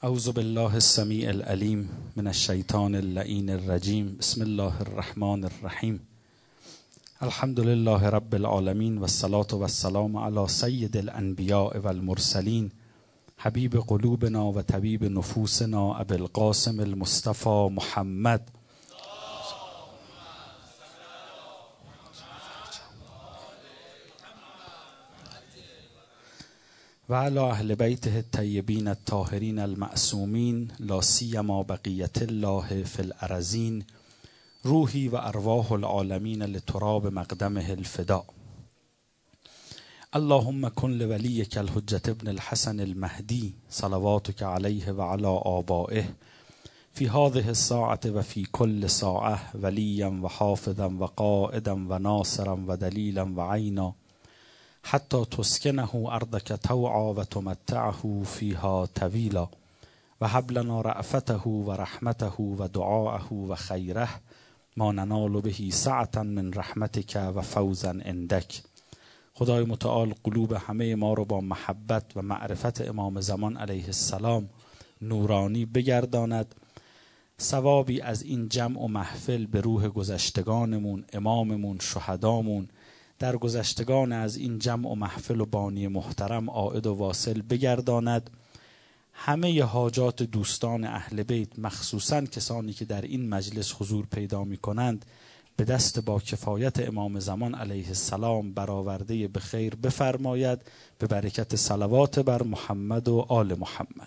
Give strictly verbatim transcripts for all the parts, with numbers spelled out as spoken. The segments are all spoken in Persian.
اعوذ بالله السمیع العلیم من الشیطان اللعین الرجیم. بسم الله الرحمن الرحیم. الحمد لله رب العالمین و الصلاة و السلام علی سید الانبیاء و المرسلین حبیب قلوبنا و طبیب نفوسنا ابی القاسم المصطفى محمد و علی اهل بیته الطیبین الطاهرین المعصومین لا سیما بقیت الله فی الارضین روحی و ارواح العالمین لتراب مقدمه الفداء. اللهم کن لولیک الحجة ابن الحسن المهدی صلواتک علیه و علی آبائه فی هذه الساعة و فی کل ساعة ولیا و حافظا و قائدا و ناصرا و دلیلا و عینا حتی تسکنه ارضک طوعا و تمتعه فیها طویلا و هب لنا رأفته و رحمته و دعاءه و خیره ما ننال به سعة من رحمتک و فوزا عندک. خدای متعال قلوب همه ما رو با محبت و معرفت امام زمان علیه السلام نورانی بگرداند. ثوابی از این جمع و محفل به روح گذشتگانمون، اماممون، شهدامون، در گذشتگان از این جمع و محفل و بانی محترم عائد و واصل بگرداند. همه حاجات دوستان اهل بیت، مخصوصاً کسانی که در این مجلس حضور پیدا می کنند، به دست با کفایت امام زمان علیه السلام برآورده به خیر بفرماید به برکت صلوات بر محمد و آل محمد.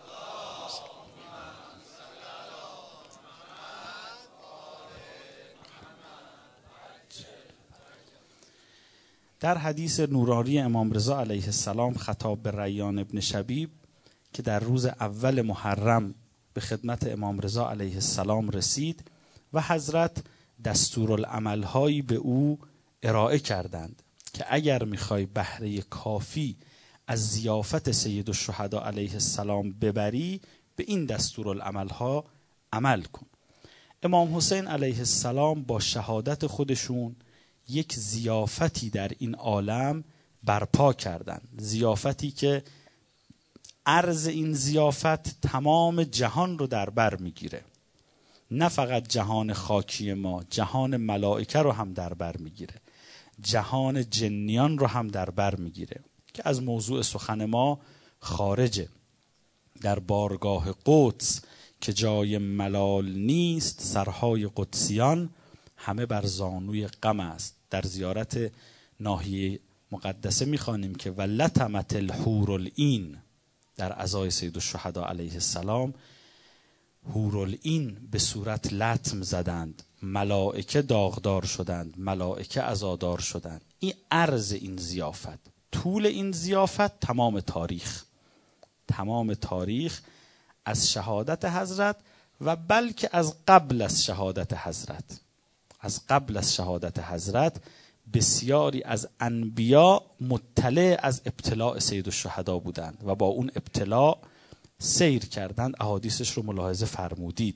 در حدیث نورانی امام رضا علیه السلام خطاب به ریان ابن شبیب که در روز اول محرم به خدمت امام رضا علیه السلام رسید و حضرت دستورالعمل‌هایی به او ارائه کردند که اگر میخوای بهره کافی از ضیافت سید الشهدا علیه السلام ببری به این دستورالعمل‌ها عمل کن. امام حسین علیه السلام با شهادت خودشون یک ضیافتی در این عالم برپا کردند، ضیافتی که عرض این ضیافت تمام جهان رو در بر میگیره، نه فقط جهان خاکی ما، جهان ملائکه رو هم در بر میگیره، جهان جنیان رو هم در بر میگیره که از موضوع سخن ما خارجه. در بارگاه قدس که جای ملال نیست، سرهای قدسیان همه بر زانوی غم است. در زیارت ناحیه مقدسه میخوانیم که ولتمت الحور العین، در عزای سید الشهدا علیه السلام حور العین به صورت لطم زدند، ملائکه داغدار شدند، ملائکه عزادار شدند. این عرض این ضیافت، طول این ضیافت تمام تاریخ، تمام تاریخ از شهادت حضرت و بلکه از قبل از شهادت حضرت، از قبل از شهادت حضرت بسیاری از انبیا مطلع از ابتلاع سید الشهدا بودند و با اون ابتلاع سیر کردند. احادیثش رو ملاحظه فرمودید.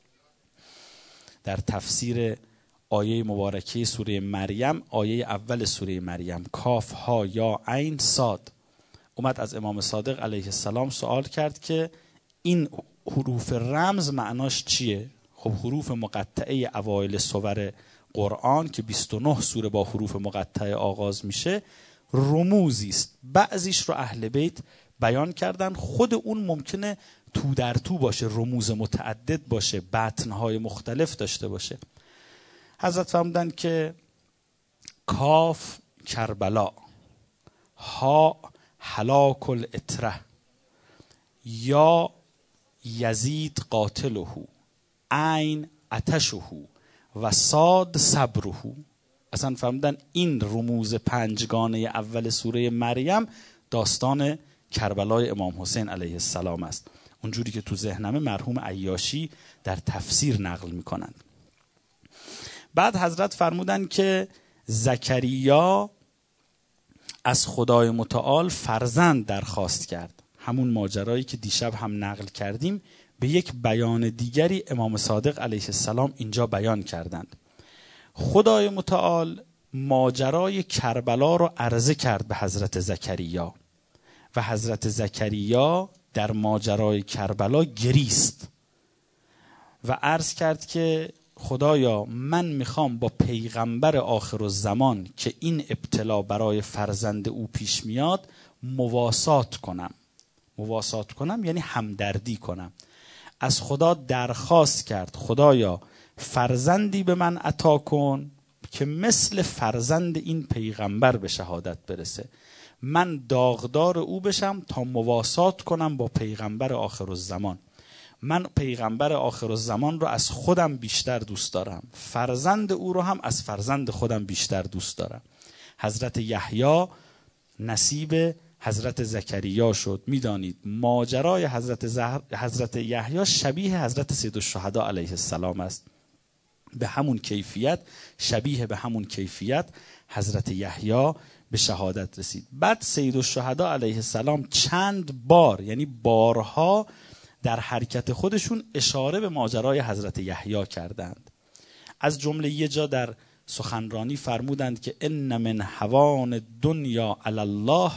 در تفسیر آیه مبارکه سوره مریم، آیه اول سوره مریم، کاف ها یا عین صاد، اومد از امام صادق علیه السلام سوال کرد که این حروف رمز معناش چیه؟ خب حروف مقطعه اوایل سور قرآن که بیست و نه سوره با حروف مقطعه آغاز میشه رموزی است. بعضیش رو اهل بیت بیان کردن، خود اون ممکنه تو در تو باشه، رموز متعدد باشه، بطنهای مختلف داشته باشه. حضرت فرمودن که کاف کربلا، ها هلاک الاتره، یا یزید قاتله، عین عطشه و صاد صبره. اصلا فرمودن این رموز پنجگانه اول سوره مریم داستان کربلای امام حسین علیه السلام است، اونجوری که تو ذهنمه مرحوم عیاشی در تفسیر نقل میکنند. بعد حضرت فرمودن که زکریا از خدای متعال فرزند درخواست کرد، همون ماجرایی که دیشب هم نقل کردیم به یک بیان دیگری امام صادق علیه السلام اینجا بیان کردند. خدای متعال ماجرای کربلا رو عرضه کرد به حضرت زکریا و حضرت زکریا در ماجرای کربلا گریست و عرض کرد که خدایا من میخوام با پیغمبر آخر الزمان که این ابتلا برای فرزند او پیش میاد مواسات کنم. مواسات کنم یعنی همدردی کنم. از خدا درخواست کرد خدایا فرزندی به من عطا کن که مثل فرزند این پیغمبر به شهادت برسه، من داغدار او بشم تا مواسات کنم با پیغمبر آخر الزمان. من پیغمبر آخر الزمان رو از خودم بیشتر دوست دارم، فرزند او رو هم از فرزند خودم بیشتر دوست دارم. حضرت یحیی نصیب حضرت زکریا شد. میدانید ماجرای حضرت زهر... حضرت یحیی شبیه حضرت سیدالشهدا علیه السلام است. به همون کیفیت، شبیه به همون کیفیت حضرت یحیی به شهادت رسید. بعد سیدالشهدا علیه السلام چند بار، یعنی بارها، در حرکت خودشون اشاره به ماجرای حضرت یحیی کردند. از جمله یه جا در سخنرانی فرمودند که ان من هوان دنیا علی الله،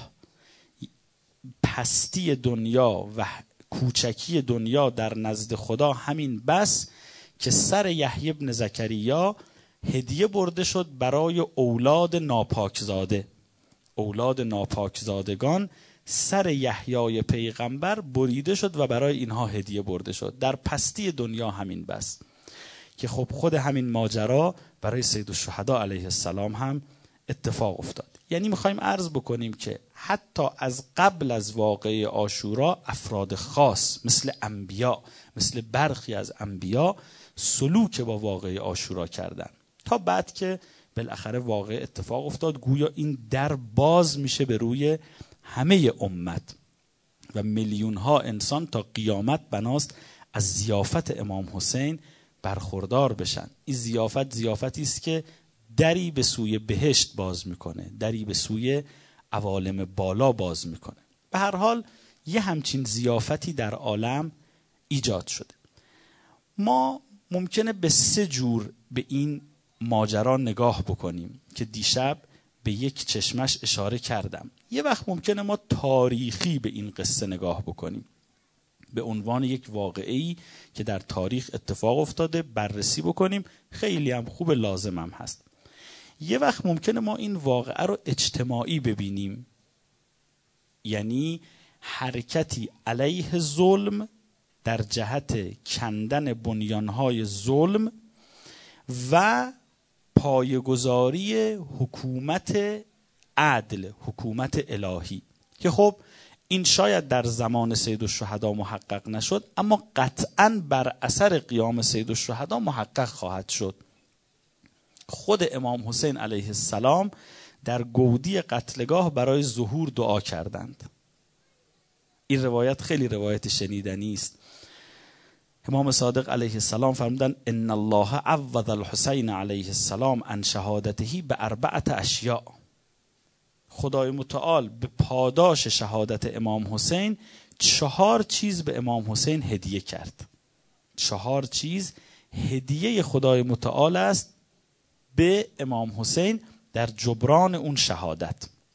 پستی دنیا و کوچکی دنیا در نزد خدا همین بس که سر یحیی بن زکریا هدیه برده شد برای اولاد ناپاکزاده. اولاد ناپاکزادگان سر یحیی پیغمبر بریده شد و برای اینها هدیه برده شد. در پستی دنیا همین بس که خب خود همین ماجرا برای سیدالشهدا علیه السلام هم اتفاق افتاد. یعنی میخوایم عرض بکنیم که حتی از قبل از واقعه عاشورا افراد خاص مثل انبیا، مثل برخی از انبیا سلوک با واقعه عاشورا کردن، تا بعد که بالاخره واقعه اتفاق افتاد گویا این در باز میشه به روی همه امت و میلیون ها انسان تا قیامت بناست از ضیافت امام حسین برخوردار بشن. این ضیافت ضیافتی است که دری به سوی بهشت باز میکنه، دری به سوی عوالم بالا باز میکنه. به هر حال یه همچین ضیافتی در عالم ایجاد شده. ما ممکنه به سه جور به این ماجرا نگاه بکنیم که دیشب به یک چشمش اشاره کردم. یه وقت ممکنه ما تاریخی به این قصه نگاه بکنیم، به عنوان یک واقعه‌ای که در تاریخ اتفاق افتاده بررسی بکنیم، خیلی هم خوب، لازم هم هست. یه وقت ممکنه ما این واقعه رو اجتماعی ببینیم، یعنی حرکتی علیه ظلم در جهت کندن بنیانهای ظلم و پایه‌گذاری حکومت عدل، حکومت الهی، که خب این شاید در زمان سیدالشهدا محقق نشد اما قطعاً بر اثر قیام سیدالشهدا محقق خواهد شد. خود امام حسین علیه السلام در گودی قتلگاه برای ظهور دعا کردند. این روایت خیلی روایت شنیدنی است. امام صادق علیه السلام فرمودند ان الله عوض الحسین علیه السلام عن شهادته به اربعه اشیاء. خدای متعال به پاداش شهادت امام حسین چهار چیز به امام حسین هدیه کرد. چهار چیز هدیه خدای متعال است به امام حسین در جبران اون شهادت.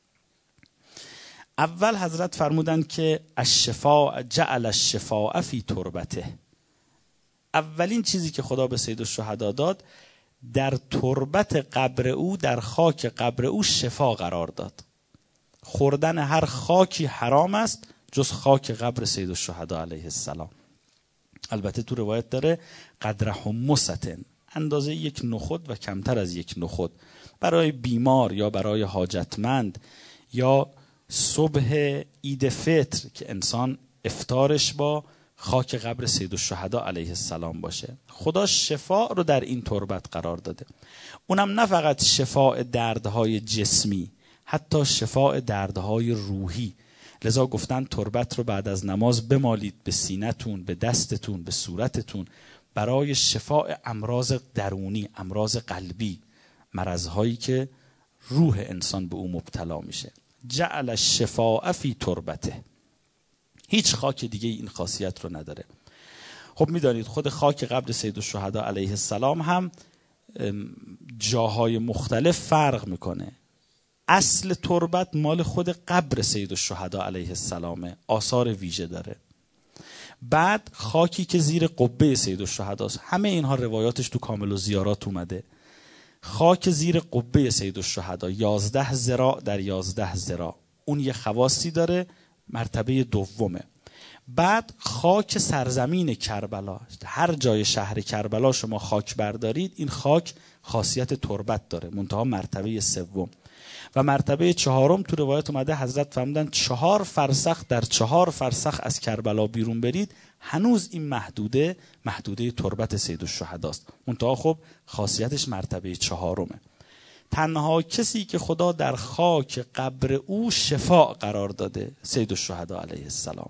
اول حضرت فرمودند که الشفاء جعل الشفاء فی تربته. اولین چیزی که خدا به سیدالشهدا داد، در تربت قبر او، در خاک قبر او شفا قرار داد. خوردن هر خاکی حرام است جز خاک قبر سیدالشهدا علیه السلام. البته تو روایت داره قدر حمصتن، اندازه یک نخود و کمتر از یک نخود، برای بیمار یا برای حاجتمند یا صبح عید فطر که انسان افطارش با خاک قبر سیدالشهدا علیه السلام باشه. خدا شفا رو در این تربت قرار داده. اونم نه فقط شفاء دردهای جسمی، حتی شفاء دردهای روحی. لذا گفتن تربت رو بعد از نماز بمالید به سینه‌تون، به دستتون، به صورتتون، برای شفاء امراض درونی، امراض قلبی، مرضهایی که روح انسان به او مبتلا میشه. جعل الشفاء فی تربته. هیچ خاک دیگه این خاصیت رو نداره. خب میدانید خود خاک قبر سیدالشهدا علیه السلام هم جاهای مختلف فرق میکنه. اصل تربت مال خود قبر سیدالشهدا علیه السلامه، آثار ویژه داره. بعد خاکی که زیر قبه سیدالشهداست. همه اینها روایاتش تو کامل الزیارات اومده. خاک زیر قبه سیدالشهدا یازده ذراع در یازده ذراع، اون یه خواصی داره، مرتبه دومه. بعد خاک سرزمین کربلا، هر جای شهر کربلا شما خاک بردارید این خاک خاصیت تربت داره، منتها مرتبه سوم. و مرتبه چهارم تو روایت اومده حضرت فرمودن چهار فرسخ در چهار فرسخ از کربلا بیرون برید، هنوز این محدوده محدوده تربت سیدالشهداست، منتها خب خاصیتش مرتبه چهارمه. تنها کسی که خدا در خاک قبر او شفاع قرار داده سیدالشهدا علیه السلام.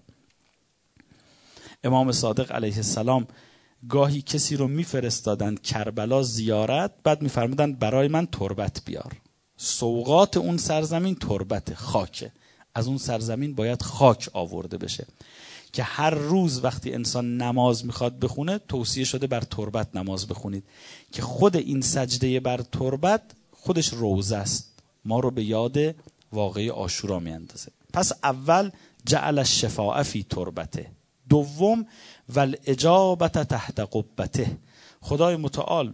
امام صادق علیه السلام گاهی کسی رو میفرستادن کربلا زیارت، بعد میفرمودن برای من تربت بیار. سوغات اون سرزمین تربت، خاکه، از اون سرزمین باید خاک آورده بشه که هر روز وقتی انسان نماز میخواد بخونه توصیه شده بر تربت نماز بخونید که خود این سجده بر تربت خودش روزه است، ما رو به یاد واقعه عاشورا میاندازه. پس اول جعل الشفاء فی تربته، دوم والاجابت تحت قبته، خدای متعال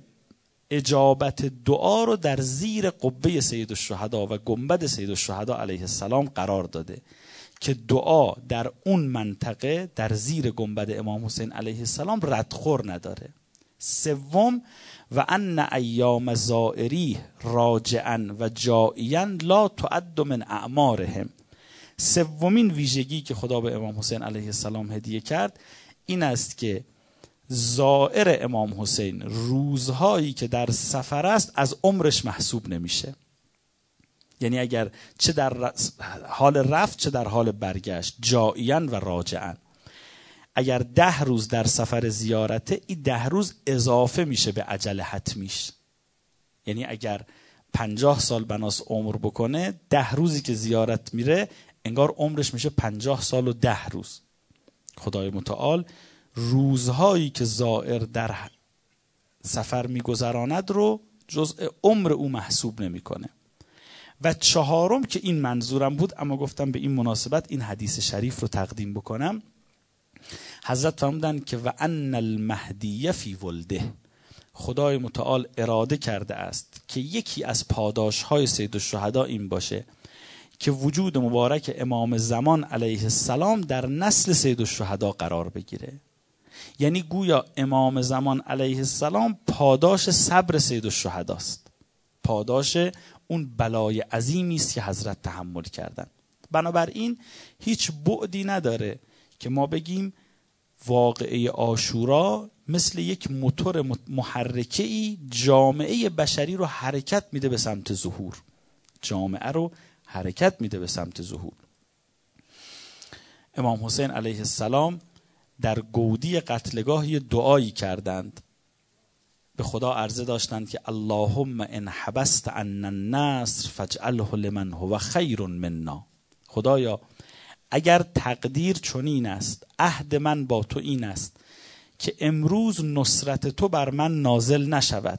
اجابت دعا رو در زیر قبه سیدالشهدا و گنبد سیدالشهدا علیه السلام قرار داده که دعا در اون منطقه در زیر گنبد امام حسین علیه السلام ردخور نداره. سوم و ان ایام زائری راجعا و جائیا لا تعد من اعمارهم، سومین ویژگی که خدا به امام حسین علیه السلام هدیه کرد این است که زائر امام حسین روزهایی که در سفر است از عمرش محسوب نمیشه. یعنی اگر چه در حال رفت چه در حال برگشت، جائیا و راجعا، اگر ده روز در سفر زیارته این ده روز اضافه میشه به اجل حتمیش. یعنی اگر پنجاه سال بناس عمر بکنه، ده روزی که زیارت میره انگار عمرش میشه پنجاه سال و ده روز. خدای متعال روزهایی که زائر در سفر میگذراند رو جزء عمر او محسوب نمیکنه. و چهارم که این منظورم بود اما گفتم به این مناسبت این حدیث شریف رو تقدیم بکنم، حضرت فرمودن که و ان المهدی فی ولده، خدای متعال اراده کرده است که یکی از پاداشهای سیدالشهدا این باشه که وجود مبارک امام زمان علیه السلام در نسل سیدالشهدا قرار بگیره. یعنی گویا امام زمان علیه السلام پاداش صبر سیدالشهداست، پاداش اون بلای عظیمی است که حضرت تحمل کردن. بنابراین هیچ بعدی نداره که ما بگیم واقعه عاشورا مثل یک موتور محرکه‌ای جامعه بشری رو حرکت میده به سمت ظهور، جامعه رو حرکت میده به سمت ظهور. امام حسین علیه السلام در گودی قتلگاه دعایی کردند، به خدا عرضه داشتند که اللهم ان حبست عنا النصر فاجعله لمن هو خیر منا، خدایا اگر تقدیر چنین است، عهد من با تو این است که امروز نصرت تو بر من نازل نشود،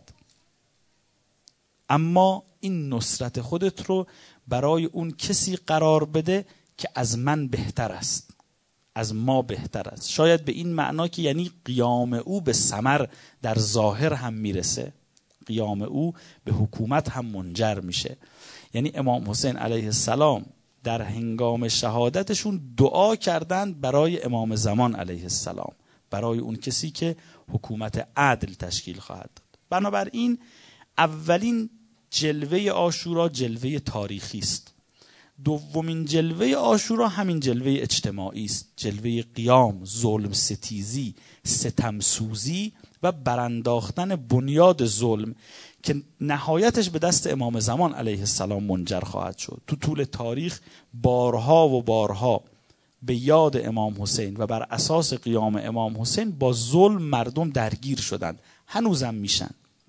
اما این نصرت خودت رو برای اون کسی قرار بده که از من بهتر است، از ما بهتر است. شاید به این معنا که یعنی قیام او به ثمر در ظاهر هم میرسه، قیام او به حکومت هم منجر میشه. یعنی امام حسین علیه السلام در هنگام شهادتشون دعا کردند برای امام زمان علیه السلام، برای اون کسی که حکومت عدل تشکیل خواهد داد. بنابراین اولین جلوه عاشورا جلوه تاریخی است. دومین جلوه عاشورا همین جلوه اجتماعی است، جلوه قیام، ظلم ستیزی، ستمسوزی و برانداختن بنیاد ظلم که نهایتش به دست امام زمان علیه السلام منجر خواهد شد. تو طول تاریخ بارها و بارها به یاد امام حسین و بر اساس قیام امام حسین با ظلم مردم درگیر شدند، هنوزم میشن.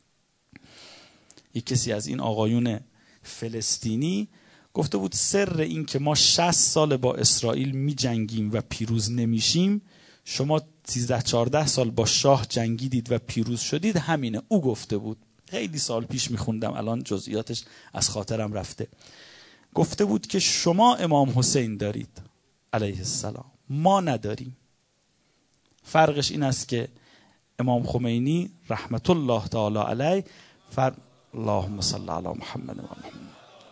یک کسی از این آقایون فلسطینی گفته بود سر این که ما شصت سال با اسرائیل می جنگیم و پیروز نمیشیم، شما سیزده چهارده سال با شاه جنگیدید و پیروز شدید، همینه. او گفته بود، خیلی سال پیش می خوندم، الان جزئیاتش از خاطرم رفته. گفته بود که شما امام حسین دارید علیه السلام، ما نداریم. فرقش این است که امام خمینی رحمت الله تعالی علیه فر اللهم صل علی محمد و محمد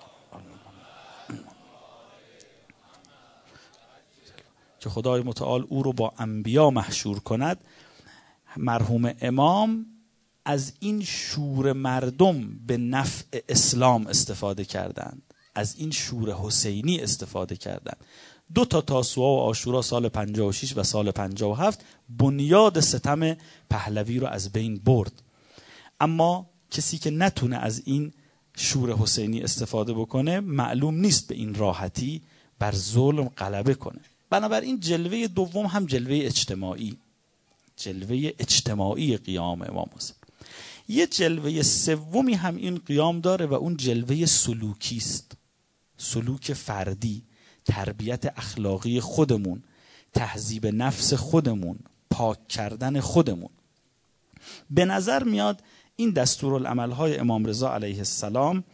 که خدای متعال او رو با انبیا محشور کند، مرحوم امام از این شور مردم به نفع اسلام استفاده کردند، از این شور حسینی استفاده کردند. دو تا تاسوعا و عاشورا سال پنجاه و شش و سال پنجاه و هفت بنیاد ستم پهلوی رو از بین برد. اما کسی که نتونه از این شور حسینی استفاده بکنه معلوم نیست به این راحتی بر ظلم غلبه کنه. بنابراین جلوه دوم هم جلوه اجتماعی، جلوه اجتماعی قیام امام حسین. یه جلوه سومی هم این قیام داره و اون جلوه سلوکی است، سلوک فردی، تربیت اخلاقی خودمون، تهذیب نفس خودمون، پاک کردن خودمون. به نظر میاد این دستورالعمل‌های امام رضا علیه السلام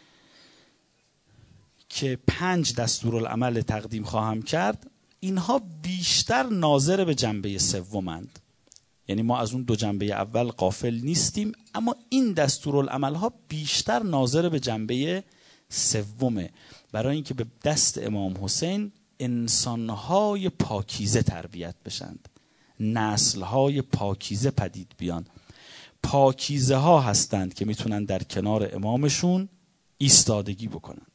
که پنج دستورالعمل تقدیم خواهم کرد، اینها بیشتر ناظر به جنبه سومند. یعنی ما از اون دو جنبه اول غافل نیستیم، اما این دستورالعمل‌ها بیشتر ناظر به جنبه سومه، برای اینکه به دست امام حسین انسان‌های پاکیزه تربیت بشند، نسل‌های پاکیزه پدید بیان. پاکیزه ها هستند که میتونن در کنار امامشون ایستادگی بکنن.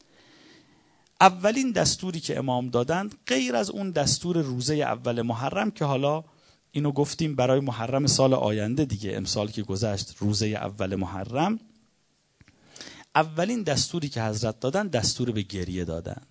اولین دستوری که امام دادند غیر از اون دستور روزه اول محرم که حالا اینو گفتیم برای محرم سال آینده دیگه، امسال که گذشت روزه اول محرم، اولین دستوری که حضرت دادن دستور به گریه دادند.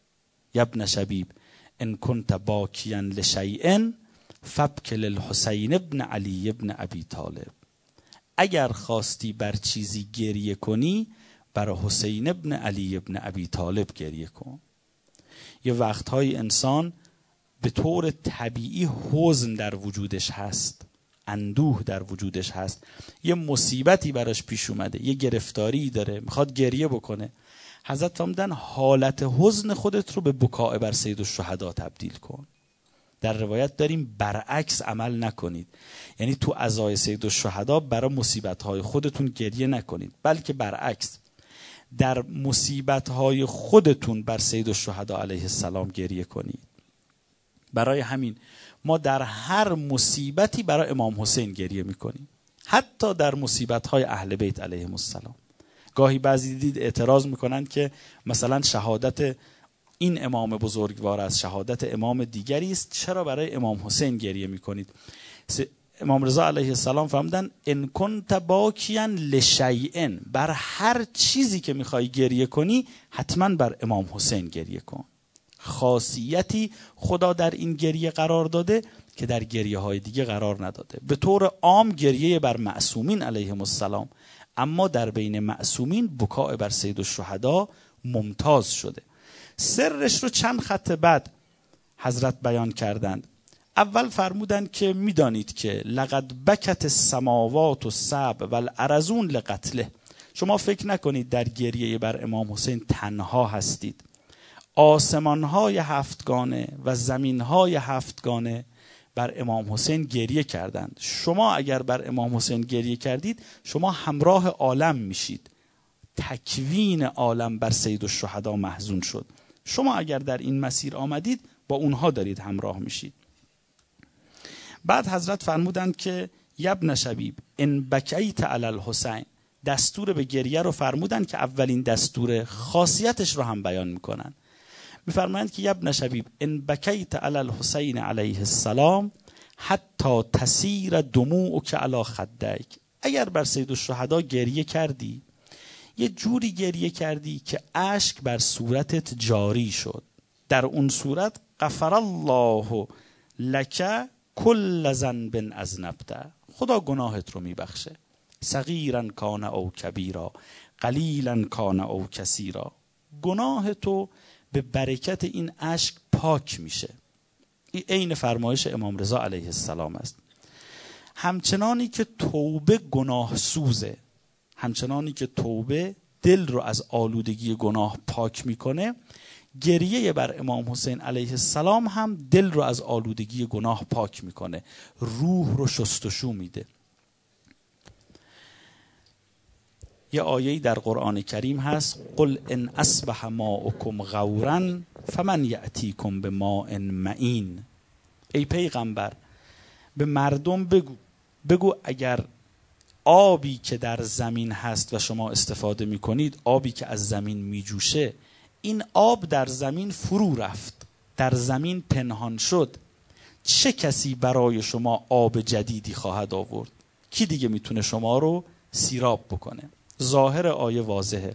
یبن شبیب ان کنت باکیا لشیء فابک للحسین ابن علی ابن ابی طالب. اگر خواستی بر چیزی گریه کنی برای حسین ابن علی ابن ابی طالب گریه کن. یه وقتهای انسان به طور طبیعی حزن در وجودش هست، اندوه در وجودش هست، یه مصیبتی براش پیش اومده، یه گرفتاری داره، میخواد گریه بکنه. حضرت فرمودن حالت حزن خودت رو به بکاء بر سید الشهدا تبدیل کن. در روایت داریم برعکس عمل نکنید، یعنی تو عزای سید الشهدا برای مصیبت‌های خودتون گریه نکنید، بلکه برعکس در مصیبت‌های خودتون بر سید الشهدا علیه السلام گریه کنید. برای همین ما در هر مصیبتی برای امام حسین گریه میکنیم، حتی در مصیبت‌های اهل بیت علیهم السلام. گاهی بعضی دید اعتراض میکنن که مثلا شهادت این امام بزرگوار از شهادت امام دیگری است، چرا برای امام حسین گریه میکنید؟ امام رضا علیه السلام فرمودن ان کنت باکیا لشیء، بر هر چیزی که میخوای گریه کنی حتما بر امام حسین گریه کن. خاصیتی خدا در این گریه قرار داده که در گریه های دیگه قرار نداده. به طور عام گریه بر معصومین علیهم السلام، اما در بین معصومین بکاء بر سید الشهدا ممتاز شده. سرش رو چند خط بعد حضرت بیان کردند. اول فرمودند که میدانید که لقد بکت السماوات السبع والارضون لقتله. شما فکر نکنید در گریه بر امام حسین تنها هستید. آسمان‌های هفتگانه و زمین‌های هفتگانه بر امام حسین گریه کردند. شما اگر بر امام حسین گریه کردید شما همراه عالم میشید. تکوین عالم بر سید الشهدا محزون شد. شما اگر در این مسیر آمدید با اونها دارید همراه میشید. بعد حضرت فرمودند که یبن شبیب ان بکیت علی الحسین، دستور به گریه رو فرمودند که اولین دستور خاصیتش رو هم بیان میکنن. میفرمایند که یبن شبیب ان بکیت علی الحسین علیه السلام حتی تسیر دموعک علی خدیک. اگر بر سید الشهدا گریه کردی، یه جوری گریه کردی که اشک بر صورتت جاری شد، در اون صورت غفر الله لک کل ذنب اذنبته، خدا گناهت رو میبخشه، صغیرا کان او کبیرا قلیلا کان او کثیرا. گناه تو به برکت این اشک پاک میشه. این عین فرمایش امام رضا علیه السلام است. همچنانی که توبه گناه سوزه، همچنانی که توبه دل رو از آلودگی گناه پاک میکنه، گریه بر امام حسین علیه السلام هم دل رو از آلودگی گناه پاک میکنه، روح رو شستشو میده. یه آیه‌ای در قرآن کریم هست قل ان اصبح ماؤکم غورا فمن یأتیکم بماء معین. ای پیغمبر به مردم بگو بگو اگر آبی که در زمین هست و شما استفاده میکنید، آبی که از زمین میجوشه، این آب در زمین فرو رفت، در زمین پنهان شد، چه کسی برای شما آب جدیدی خواهد آورد؟ کی دیگه میتونه شما رو سیراب بکنه؟ ظاهر آیه واضحه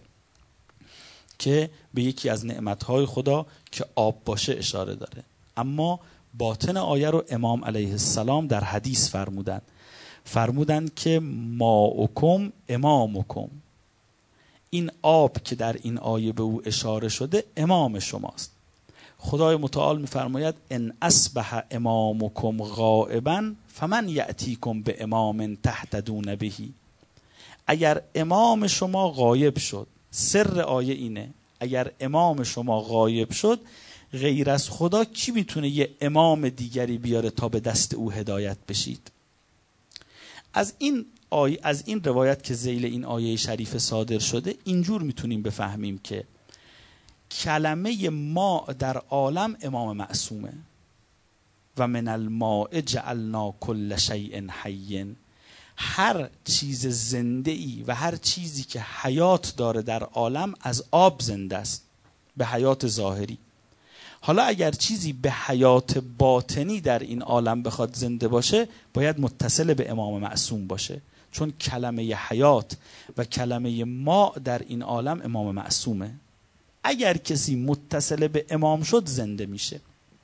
که به یکی از نعمتهای خدا که آب باشه اشاره داره، اما باطن آیه رو امام علیه السلام در حدیث فرمودن فرمودن که ماؤکم امامکم، این آب که در این آیه به او اشاره شده امام شماست. خدای متعال میفرماید ان اصبح امامکم غائبا فمن یأتیکم به امام تهتدون به. اگر امام شما غایب شد، سر آیه اینه، اگر امام شما غایب شد، غیر از خدا کی میتونه یه امام دیگری بیاره تا به دست او هدایت بشید؟ از این آیه، از این روایت که ذیل این آیه شریف صادر شده، اینجور میتونیم بفهمیم که کلمه ما در عالم امام معصومه. و من الماء جعلنا کل شیء حی، هر چیز زنده ای و هر چیزی که حیات داره در عالم از آب زنده است به حیات ظاهری. حالا اگر چیزی به حیات باطنی در این عالم بخواد زنده باشه، باید متصل به امام معصوم باشه، چون کلمه حیات و کلمه ما در این عالم امام معصومه. اگر کسی متصل به امام شد زنده میشه.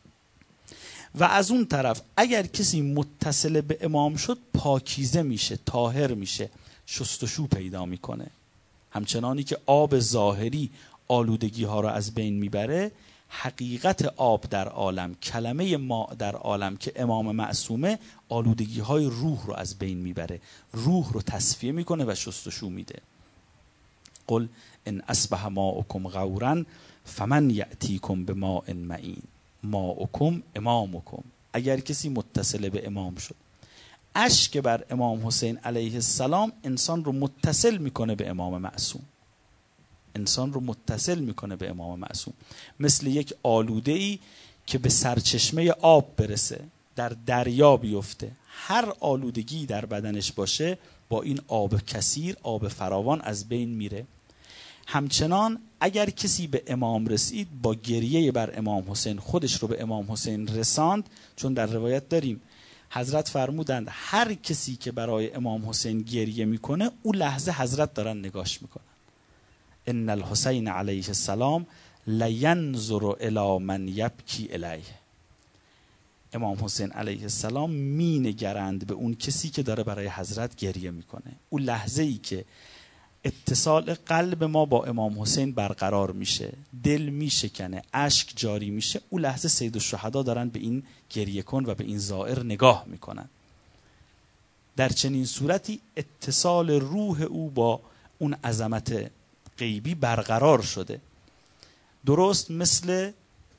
و از اون طرف اگر کسی متصل به امام شد پاکیزه میشه، طاهر میشه، شستشو پیدا میکنه. همچنانی که آب ظاهری آلودگی ها را از بین میبره، حقیقت آب در عالم، کلمه ما در عالم که امام معصومه، آلودگی های روح رو از بین میبره، روح رو تصفیه میکنه و شستشو میده. قل ان اصبح ماؤکم غورا فمن یأتیکم بماء معین. ماؤکم امامکم، اگر کسی متصل به امام شد. اشک بر امام حسین علیه السلام انسان رو متصل میکنه به امام معصوم، انسان رو متصل میکنه به امام معصوم. مثل یک آلوده‌ای که به سرچشمه آب برسه، در دریا بیفته، هر آلودگی در بدنش باشه با این آب کثیر، آب فراوان از بین میره. همچنان اگر کسی به امام رسید، با گریه بر امام حسین خودش رو به امام حسین رساند، چون در روایت داریم حضرت فرمودند هر کسی که برای امام حسین گریه میکنه، او لحظه حضرت دارن نگاش میکنن. ان الحسین علیه السلام لینظر الی من یبکی الیه. امام حسین علیه السلام می نگرند به اون کسی که داره برای حضرت گریه میکنه. اون لحظه ای که اتصال قلب ما با امام حسین برقرار میشه، دل میشکنه، اشک جاری میشه، اون لحظه سید الشهدا دارن به این گریه کن و به این زائر نگاه میکنن. در چنین صورتی اتصال روح او با اون عظمت غیبی برقرار شده. درست مثل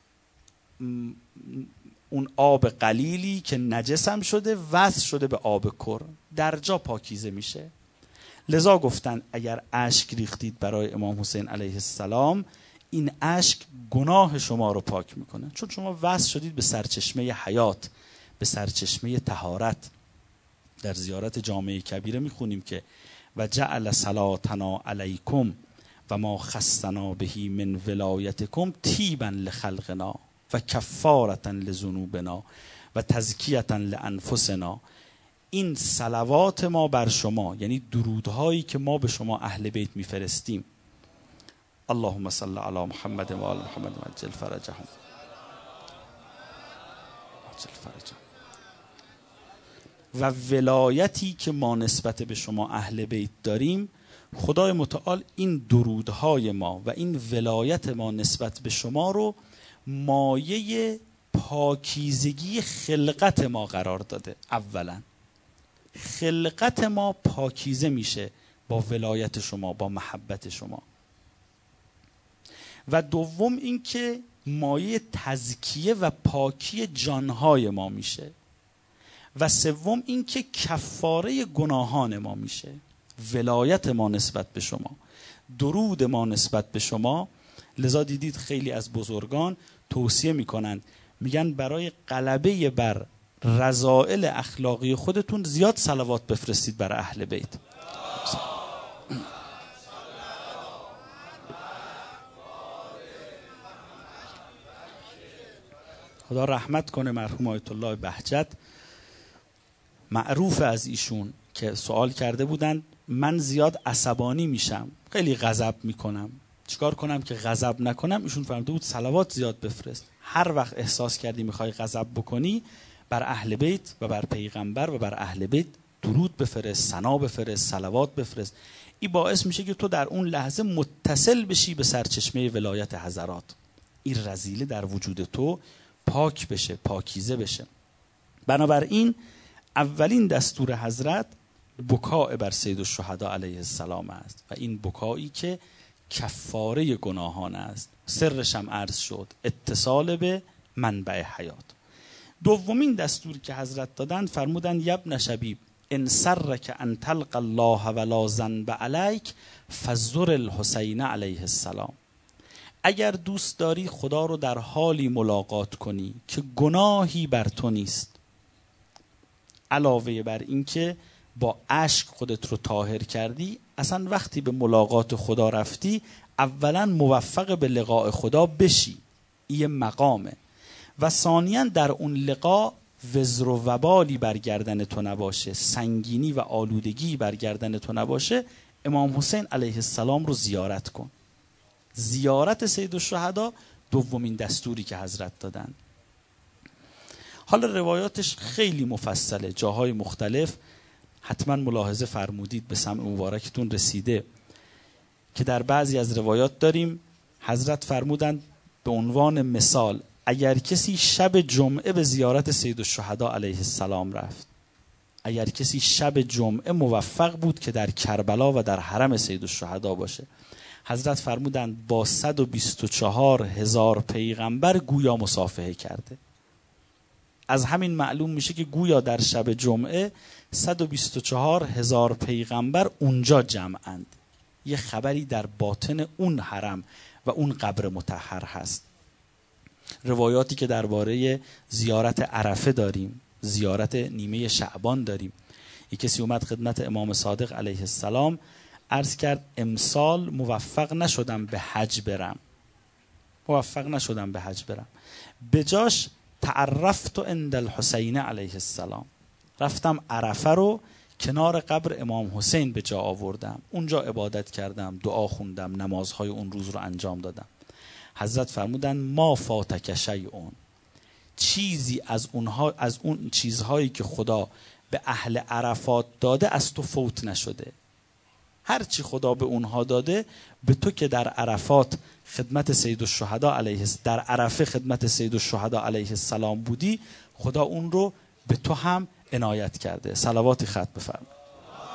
اون آب قلیلی که نجس هم شده وصل شده به آب کر، در جا پاکیزه میشه. لذا گفتن اگر اشک ریختید برای امام حسین علیه السلام، این اشک گناه شما رو پاک میکنه، چون شما وصل شدید به سرچشمه حیات، به سرچشمه طهارت. در زیارت جامع کبیره میخونیم که و جعل صلاتنا علیکم و ما خصنا بهی من ولایتکم طیبا لخلقنا و کفارتا لذنوبنا و تزکیتا لانفسنا. این صلوات ما بر شما، یعنی درودهایی که ما به شما اهل بیت میفرستیم، اللهم صل علی محمد و آل محمد و عجل فرجهم عجل فرجهم، و ولایتی که ما نسبت به شما اهل بیت داریم، خدای متعال این درودهای ما و این ولایت ما نسبت به شما رو مایه پاکیزگی خلقت ما قرار داده. اولا خلقت ما پاکیزه میشه با ولایت شما، با محبت شما. و دوم این که مایه تزکیه و پاکی جانهای ما میشه و سوم این که کفاره گناهان ما میشه. ولایت ما نسبت به شما، درود ما نسبت به شما. لذا دیدید خیلی از بزرگان توصیه میکنن، میگن برای غلبه بر رذائل اخلاقی خودتون زیاد صلوات بفرستید بر اهل بیت. خدا رحمت کنه مرحوم آیت الله بهجت. معروف از ایشون که سوال کرده بودن من زیاد عصبانی میشم، خیلی غضب میکنم، چیکار کنم که غضب نکنم؟ ایشون فرموده بود صلوات زیاد بفرست. هر وقت احساس کردی میخوای غضب بکنی، بر اهل بیت و بر پیغمبر و بر اهل بیت درود بفرست، ثنا بفرست، صلوات بفرست. این باعث میشه که تو در اون لحظه متصل بشی به سرچشمه ولایت حضرات، این رذیله در وجود تو پاک بشه، پاکیزه بشه. بنابراین اولین دستور حضرت بکاء بر سید الشهدا علیه السلام است و این بکایی که کفاره گناهان است. سرش هم عرض شد، اتصال به منبع حیات. دومین دستور که حضرت دادن فرمودن یبن شبیب ان سرک ان تلقى الله ولا ذنب علیک فزر الحسین علیه السلام. اگر دوست داری خدا رو در حالی ملاقات کنی که گناهی بر تو نیست، علاوه بر این که با اشک خودت رو طاهر کردی، اصلا وقتی به ملاقات خدا رفتی اولا موفق به لقاء خدا بشی، این مقامه، و ثانیاً در اون لقاء وزر و وبالی بر گردن تو نباشه، سنگینی و آلودگی بر گردن تو نباشه، امام حسین علیه السلام رو زیارت کن. زیارت سید الشهدا دومین دستوری که حضرت دادن. حالا روایاتش خیلی مفصله، جاهای مختلف، حتما ملاحظه فرمودید، به سمع مبارکتون رسیده که در بعضی از روایات داریم حضرت فرمودند به عنوان مثال اگر کسی شب جمعه به زیارت سید الشهدا علیه السلام رفت، اگر کسی شب جمعه موفق بود که در کربلا و در حرم سید الشهدا باشه، حضرت فرمودند با صد و بیست و چهار هزار پیغمبر گویا مصافحه کرده. از همین معلوم میشه که گویا در شب جمعه صد و بیست و چهار هزار پیغمبر اونجا جمعند. یه خبری در باطن اون حرم و اون قبر مطهر هست. روایاتی که درباره زیارت عرفه داریم، زیارت نیمه شعبان داریم. یک کسی اومد خدمت امام صادق علیه السلام عرض کرد امسال موفق نشدم به حج برم، موفق نشدم به حج برم، بجاش تعرفت عند الحسین علیه السلام، رفتم عرفه رو کنار قبر امام حسین به جا آوردم، اونجا عبادت کردم، دعا خوندم، نمازهای اون روز رو انجام دادم. حضرت فرمودن ما فاتک شیئون، چیزی از اونها، از اون چیزهایی که خدا به اهل عرفات داده از تو فوت نشده. هر چی خدا به اونها داده، به تو که در عرفات خدمت سید الشهدا علیه در عرفه خدمت سید الشهدا علیه السلام بودی، خدا اون رو به تو هم عنایت کرده. صلواتی ختم بفرمایید.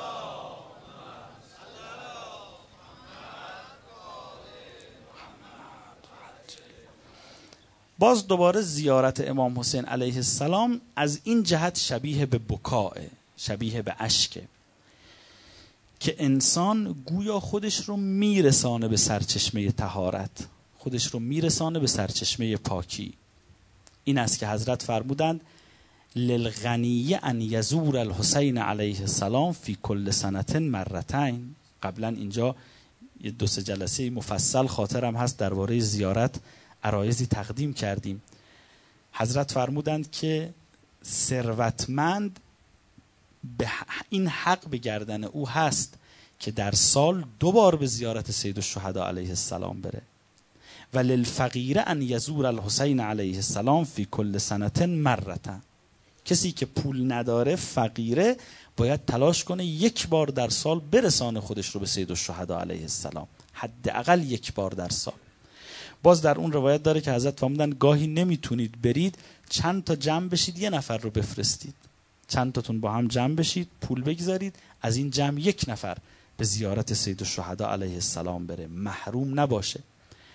باز دوباره زیارت امام حسین علیه السلام از این جهت شبیه به بکاء، شبیه به اشک، که انسان گویا خودش رو میرسانه به سرچشمه طهارت، خودش رو میرسانه به سرچشمه پاکی. این است که حضرت فرمودند للغنی ان یزور الحسین علیه السلام فی کل سنة مرتین. قبلا اینجا یه دو سه جلسه مفصل خاطرم هست درباره زیارت عرایضی تقدیم کردیم. حضرت فرمودند که ثروتمند به این حق به گردن او هست که در سال دو بار به زیارت سید الشهدا علیه السلام بره. و للفقیر ان یزور الحسین علیه السلام فی کل سنة مرتن. کسی که پول نداره، فقیره، باید تلاش کنه یک بار در سال برسانه خودش رو به سید الشهدا علیه السلام، حداقل یک بار در سال. باز در اون روایت داره که حضرت فرمودن گاهی نمیتونید برید، چند تا جمع بشید یه نفر رو بفرستید، چند تاتون با هم جمع بشید، پول بگذارید، از این جمع یک نفر به زیارت سید الشهدا علیه السلام بره، محروم نباشه.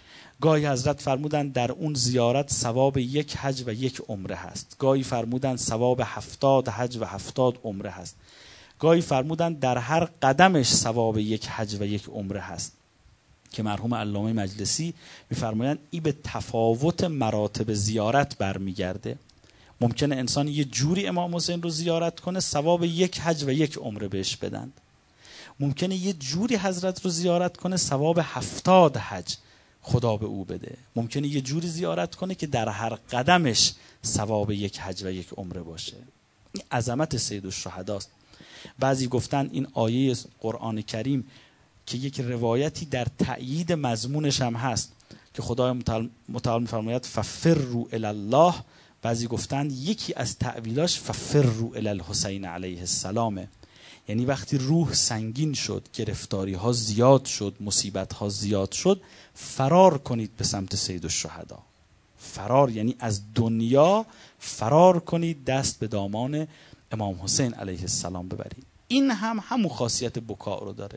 گاهی حضرت فرمودند در اون زیارت ثواب یک حج و یک عمره هست. گاهی فرمودند ثواب هفتاد حج و هفتاد عمره هست. گاهی فرمودند در هر قدمش ثواب یک حج و یک عمره هست، که مرحوم علامه مجلسی میفرمایند این به تفاوت مراتب زیارت برمیگرده. ممکنه انسان یه جوری امام حسین رو زیارت کنه ثواب یک حج و یک عمره بهش بدند. ممکنه یه جوری حضرت رو زیارت کنه ثواب هفتاد حج خدا به او بده. ممکنه یه جوری زیارت کنه که در هر قدمش ثواب یک حج و یک عمره باشه. این عظمت سید الشهداست. بعضی گفتن این آیه قرآن کریم که یک روایتی در تأیید مضمونش هم هست که خدای متعال می‌فرماید ففروا الی الله، بعضی گفتن یکی از تأویلاش ففروا الی الحسین علیه السلام، یعنی وقتی روح سنگین شد، گرفتاری ها زیاد شد، مصیبت ها زیاد شد، فرار کنید به سمت سید الشهدا. فرار یعنی از دنیا فرار کنید، دست به دامان امام حسین علیه السلام ببرید. این هم همون خاصیت بکا رو داره.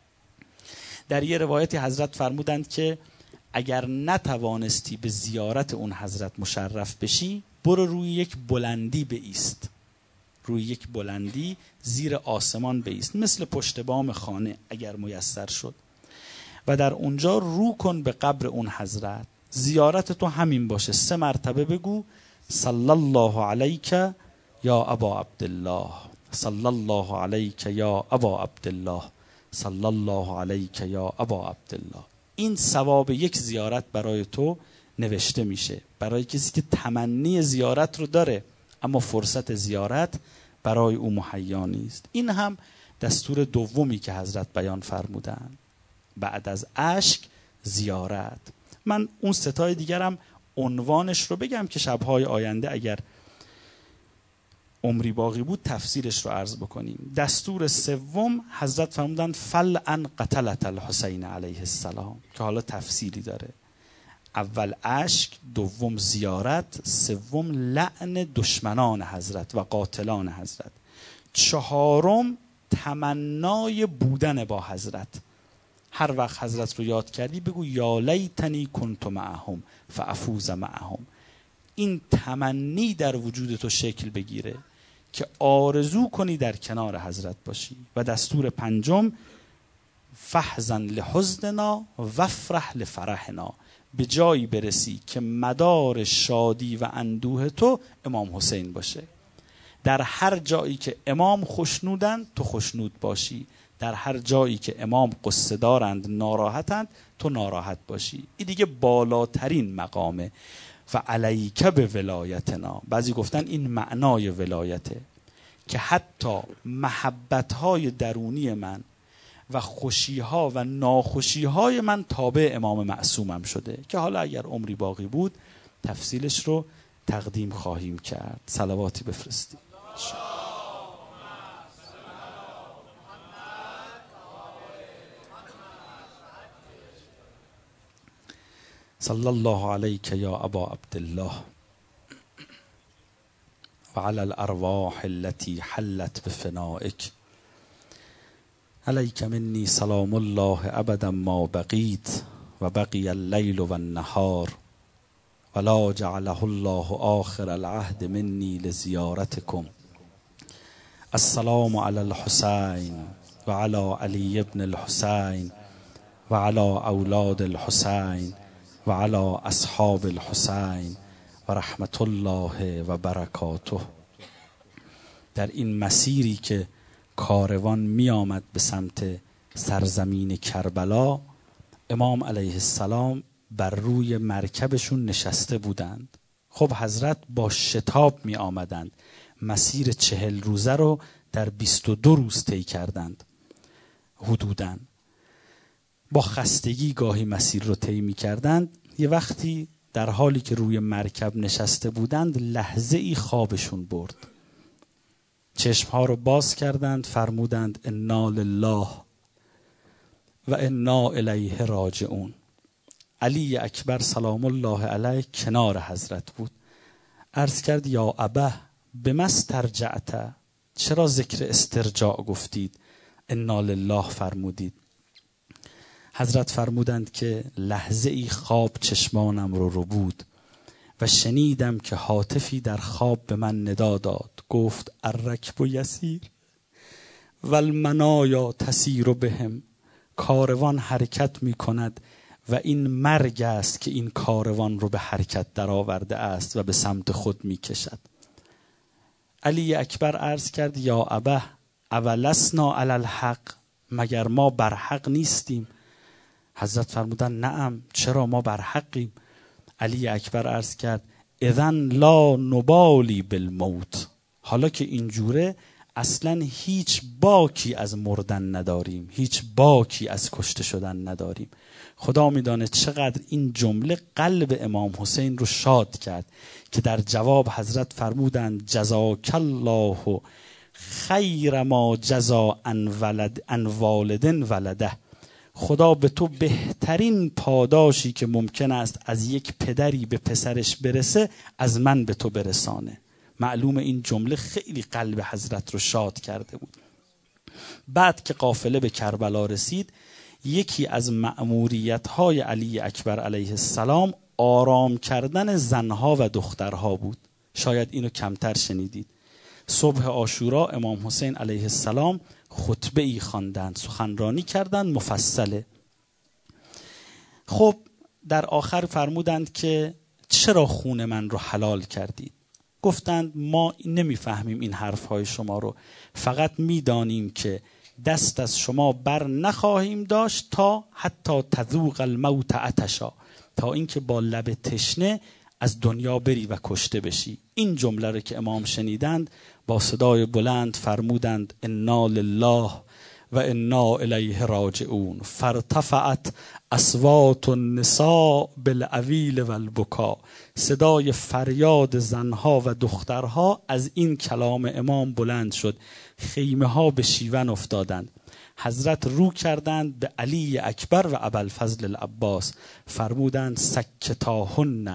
در یه روایتی حضرت فرمودند که اگر نتوانستی به زیارت اون حضرت مشرف بشی، برو روی یک بلندی بایست، روی یک بلندی زیر آسمان بایست، مثل پشت بام خانه اگر میسر شد، و در اونجا رو کن به قبر اون حضرت. زیارت تو همین باشه، سه مرتبه بگو صلی الله علیک یا ابا عبدالله، صلی الله علیک یا ابا عبدالله، صلی الله علیک یا ابا عبدالله. این ثواب یک زیارت برای تو نوشته میشه، برای کسی که تمنی زیارت رو داره اما فرصت زیارت برای او مهیا نیست. این هم دستور دومی که حضرت بیان فرمودن، بعد از اشک زیارت. من اون ستای دیگرم عنوانش رو بگم که شبهای آینده اگر عمری باقی بود تفسیرش رو عرض بکنیم. دستور سوم حضرت فرمودن فلعن قتلت الحسین علیه السلام، که حالا تفسیری داره. اول اشک، دوم زیارت، سوم لعن دشمنان حضرت و قاتلان حضرت، چهارم تمنای بودن با حضرت. هر وقت حضرت رو یاد کردی بگو یا لیتنی کنت معهم فافوز معهم. این تمنی در وجود تو شکل بگیره که آرزو کنی در کنار حضرت باشی. و دستور پنجم فحزن لحزننا وافرح لفرحنا، به جایی برسی که مدار شادی و اندوه تو امام حسین باشه. در هر جایی که امام خوشنودند تو خوشنود باشی، در هر جایی که امام قصه دارند ناراحتند تو ناراحت باشی. این دیگه بالاترین مقامه. و علیک به ولایتنا، بعضی گفتن این معنای ولایته، که حتی محبت‌های درونی من و خوشی‌ها و ناخوشی‌های من تابع امام معصومم شده، که حالا اگر عمری باقی بود تفصیلش رو تقدیم خواهیم کرد. صلواتی بفرستید. صلی الله علیک یا ابا عبدالله و علی الارواح التي حلت بفنائک، علیک منی سلام الله ابدا ما بقیت و بقی اللیل و النهار ولا جعله الله آخر العهد منی لزیارتکم. السلام علی الحسین و علی علی ابن الحسین و علی اولاد الحسین و علی اصحاب الحسین و رحمت الله و برکاته. در این مسیری که کاروان می آمد به سمت سرزمین کربلا، امام علیه السلام بر روی مرکبشون نشسته بودند. خب حضرت با شتاب می آمدند، مسیر چهل روزه رو در بیست و دو روز طی کردند حدوداً. با خستگی گاهی مسیر رو طی می کردند. یه وقتی در حالی که روی مرکب نشسته بودند لحظه ای خوابشون برد. چشمها رو باز کردند، فرمودند انا لله و انا الیه راجعون. علی اکبر سلام الله علیه کنار حضرت بود. عرض کرد یا ابه بما استرجعت، چرا ذکر استرجاع گفتید؟ انا لله فرمودید. حضرت فرمودند که لحظه ای خواب چشمانم رو رو بود و شنیدم که هاتفی در خواب به من ندا داد، گفت الرکب یسیر و المنایا تسیر بهم، کاروان حرکت می کند و این مرگ است که این کاروان رو به حرکت در آورده است و به سمت خود می کشد. علی اکبر عرض کرد یا ابه اولسنا علی الحق، مگر ما بر حق نیستیم؟ حضرت فرمودن نعم، چرا ما بر حقیم. علی اکبر عرض کرد اذن لا نبالی بالموت، حالا که اینجوره اصلا هیچ باکی از مردن نداریم، هیچ باکی از کشته شدن نداریم. خدا میدانه چقدر این جمله قلب امام حسین رو شاد کرد که در جواب حضرت فرمودند جزاک الله خیر ما جزا ان ولد ان والدن ولده، خدا به تو بهترین پاداشی که ممکن است از یک پدری به پسرش برسه از من به تو برسانه. معلوم این جمله خیلی قلب حضرت رو شاد کرده بود. بعد که قافله به کربلا رسید، یکی از مأموریت‌های علی اکبر علیه السلام آرام کردن زنها و دخترها بود. شاید اینو کمتر شنیدید. صبح عاشورا امام حسین علیه السلام خطبه ای خواندند، سخنرانی کردند مفصله. خب در آخر فرمودند که چرا خون من رو حلال کردید؟ گفتند ما نمیفهمیم این حرفهای شما رو، فقط میدانیم که دست از شما بر نخواهیم داشت تا حتی تذوق الموت عطشا، تا اینکه با لب تشنه از دنیا بری و کشته بشی. این جمله رو که امام شنیدند با صدای بلند فرمودند انا لله و انا الیه راجعون، فارتفعت اصوات النساء بالعویل و البکا، صدای فریاد زنها و دخترها از این کلام امام بلند شد، خیمه ها به شیون افتادند. حضرت رو کردند به علی اکبر و ابوالفضل العباس، فرمودند سکتاهن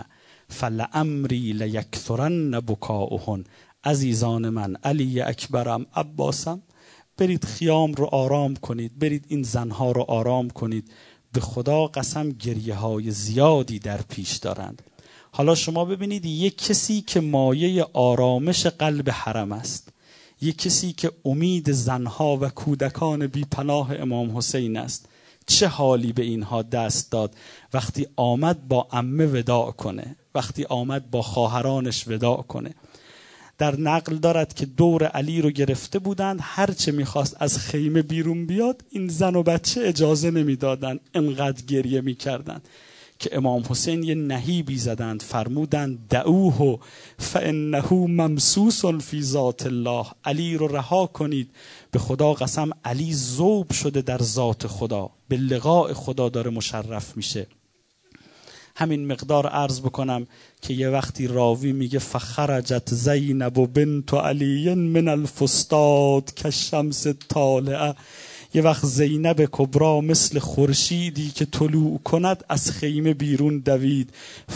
فلعمری لیکثرن بکاؤهن، عزیزان من، علی اکبرم عباسم، برید خیام رو آرام کنید، برید این زنها رو آرام کنید، به خدا قسم گریه های زیادی در پیش دارند. حالا شما ببینید یک کسی که مایه آرامش قلب حرم است، یک کسی که امید زنها و کودکان بی پناه امام حسین است، چه حالی به اینها دست داد وقتی آمد با عمه وداع کنه، وقتی آمد با خواهرانش وداع کنه. در نقل دارد که دور علی رو گرفته بودند، هرچه میخواست از خیمه بیرون بیاد این زن و بچه اجازه نمیدادند، انقدر گریه میکردند که امام حسین یه نهیبی زدند، فرمودند دعوه فانه ممسوس فی ذات الله، علی رو رها کنید، به خدا قسم علی ذوب شده در ذات خدا، به لقاء خدا داره مشرف میشه. همین مقدار عرض بکنم که یه وقتی راوی میگه فخرجت زینب بنت علی من الفستاد کالشمس طالعه، یه وقت زینب کبرا مثل خورشیدی که طلوع کند از خیمه بیرون دوید،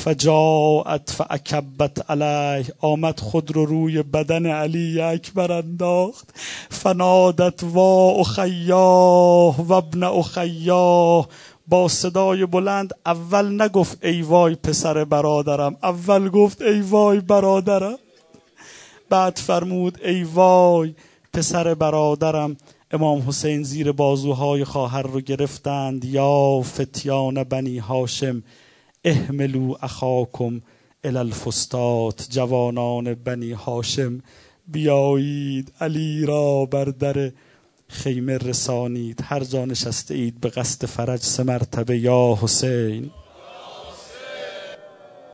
فجاءت فاکبت علیه، آمد خود رو روی بدن علی اکبر انداخت، فنادت وا اخیاه و ابن اخیاه، با صدای بلند اول نگفت ای وای پسر برادرم، اول گفت ای وای برادرم، بعد فرمود ای وای پسر برادرم. امام حسین زیر بازوهای خواهر رو گرفتند، یا فتیان بنی هاشم احملوا اخاکم الی الفستات، جوانان بنی هاشم بیایید علی را بر در خیمه رسانید، هر جا نشسته اید به قصد فرج سه مرتبه یا حسین